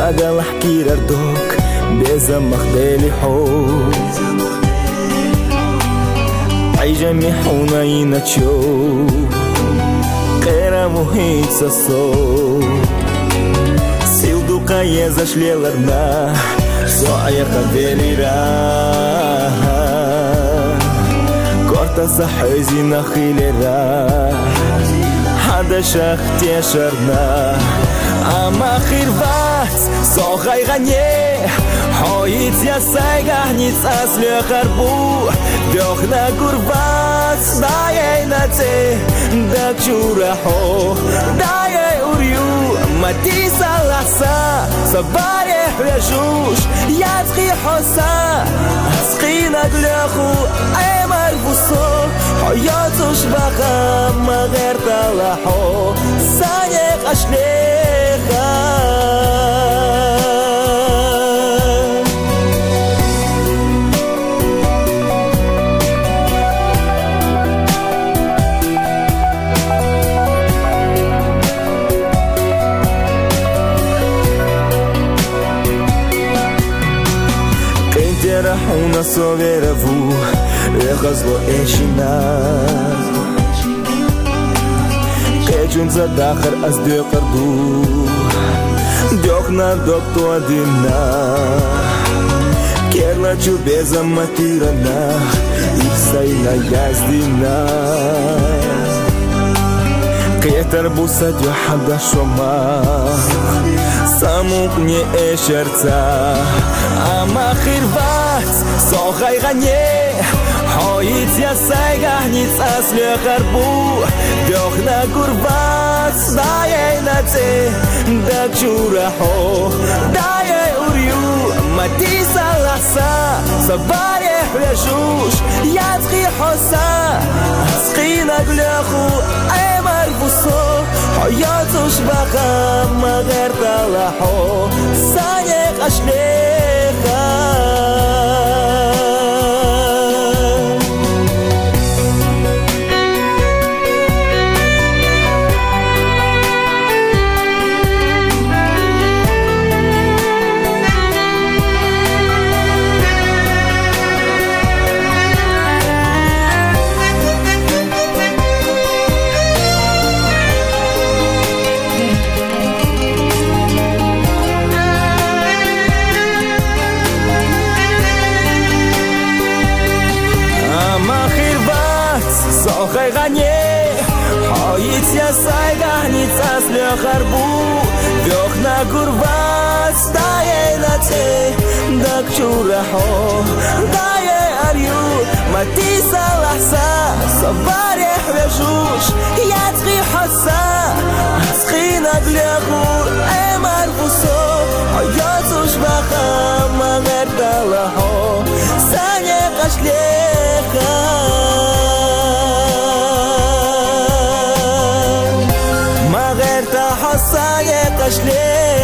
مقال احكي لردوك بزمخ بالي حب عيجا ميحونا ينتشو قيرا محيط سسو سيودو قايا زاشلي لرنا سوعيا قبالي را كورتا صحيزي نخيلي را حدا شاختي شرنا اما خيروات صوغي غني حويت يا سايقه نيت أسلي خربو بيوخنا قربات دايي ناتي داك شورحو دايي أوريو ما تيسا لحسا صباري حرشوش ياتقي حسا أسقي نقلخو أي مرفوصو حياتوش بخا ما غير تلحو سايق أشليخا رحونا صغيرفو يغزلو إيشنا كيجون زاد آخر أصدي قردو دوخنا دوكتو أدينا كيرنا جو بيزا ماتيرنا إكساينا يازدينا كيتر بوساد يحدا شوما ساموقني إشرتا أما خيروات صوغي غني حويت يا سايقه نيت أسلي خربو دوخنا قربات دايي ناتي داك شورحو دايي أوريو ما تيسا لحسا صباري حرشوش ياتقي حسا أسقي نقلخو أي مرفوصو حياتوش بخا ما غير تلحو سايق أشليخا صوغي غني حويت يا سايقه نيت أسلي خربو دوخنا قربات دايي ناتي داك شورحو دايي أريو ما تيسا لحسا صباري حبشوش ياتقي حسا أسقي نقلخو أي مرفوصو حياتوش بخا ما غير تلحو سانيق أشليخا سايق أشليخا